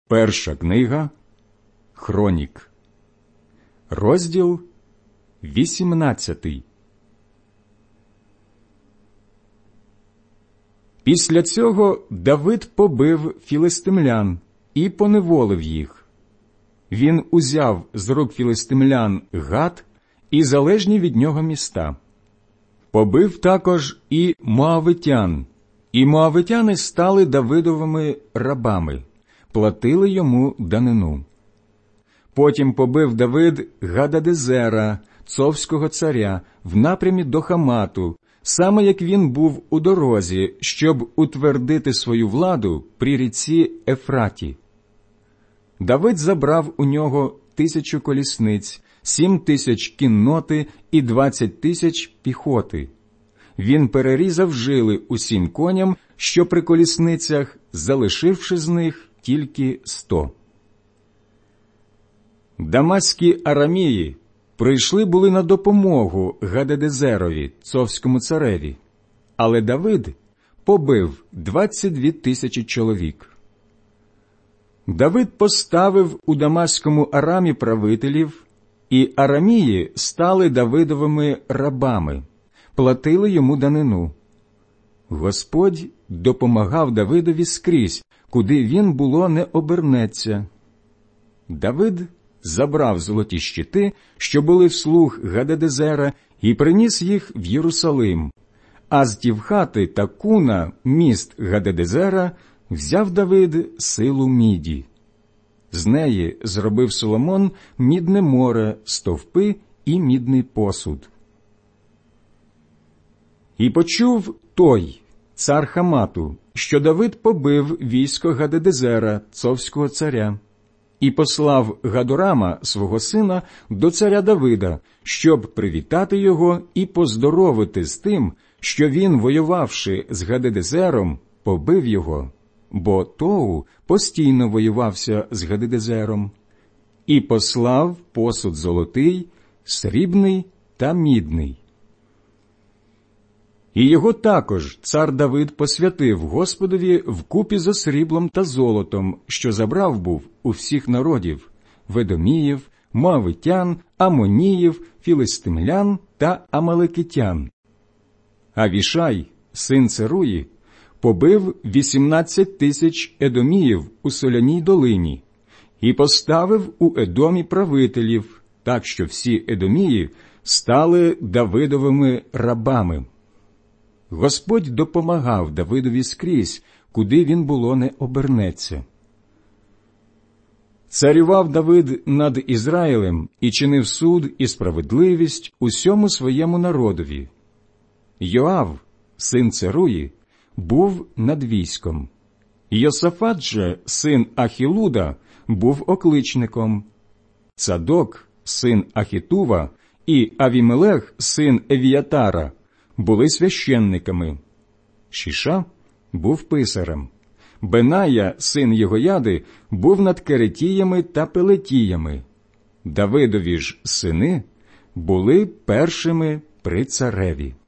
Перша книга Хронік, розділ 18. Після цього Давид побив філистимлян і поневолив їх. Він узяв з рук філистимлян Гат і залежні від нього міста. Побив також і моавитян, і моавитяни стали Давидовими рабами, платили йому данину. Потім побив Давид Гададезера, цовського царя, в напрямі до Хамату, саме як він був у дорозі, щоб утвердити свою владу при ріці Ефраті. Давид забрав у нього 1000 колісниць, 7000 кінноти і 20 000 піхоти. Він перерізав жили усім коням, що при колісницях, залишивши з них тільки 100. Дамаські арамії прийшли були на допомогу Гададезерові, цовському цареві, але Давид побив 22 000 чоловік. Давид поставив у Дамаському арамі правителів, і арамії стали Давидовими рабами, платили йому данину. Господь допомагав Давидові скрізь, куди він було не обернеться. Давид забрав золоті щити, що були в слуг Гададезера, і приніс їх в Єрусалим. А з Тівхати та Куна, міст Гададезера, взяв Давид силу міді. З неї зробив Соломон мідне море, стовпи і мідний посуд. І почув той, цар Хамату, що Давид побив військо Гададезера, цовського царя, і послав Гадорама, свого сина, до царя Давида, щоб привітати його і поздоровити з тим, що він, воювавши з Гададезером, побив його, бо Тоу постійно воювався з Гададезером, і послав посуд золотий, срібний та мідний. І його також цар Давид посвятив Господові вкупі зо сріблом та золотом, що забрав був у всіх народів – ведоміїв, моавитян, амоніїв, філистимлян та амалекитян. Авішай, син Церуї, побив 18 000 едоміїв у Соляній долині і поставив у Едомі правителів, так що всі едомії стали Давидовими рабами. Господь допомагав Давидові скрізь, куди він було не обернеться. Царював Давид над Ізраїлем і чинив суд і справедливість усьому своєму народові. Йоав, син Церуї, був над військом. Йосафат же, син Ахілуда, був окличником. Цадок, син Ахітува, і Авімелех, син Евіатара, були священниками. Шіша був писарем. Беная, син Єгояди, був над керетіями та пелетіями. Давидові ж сини були першими при цареві.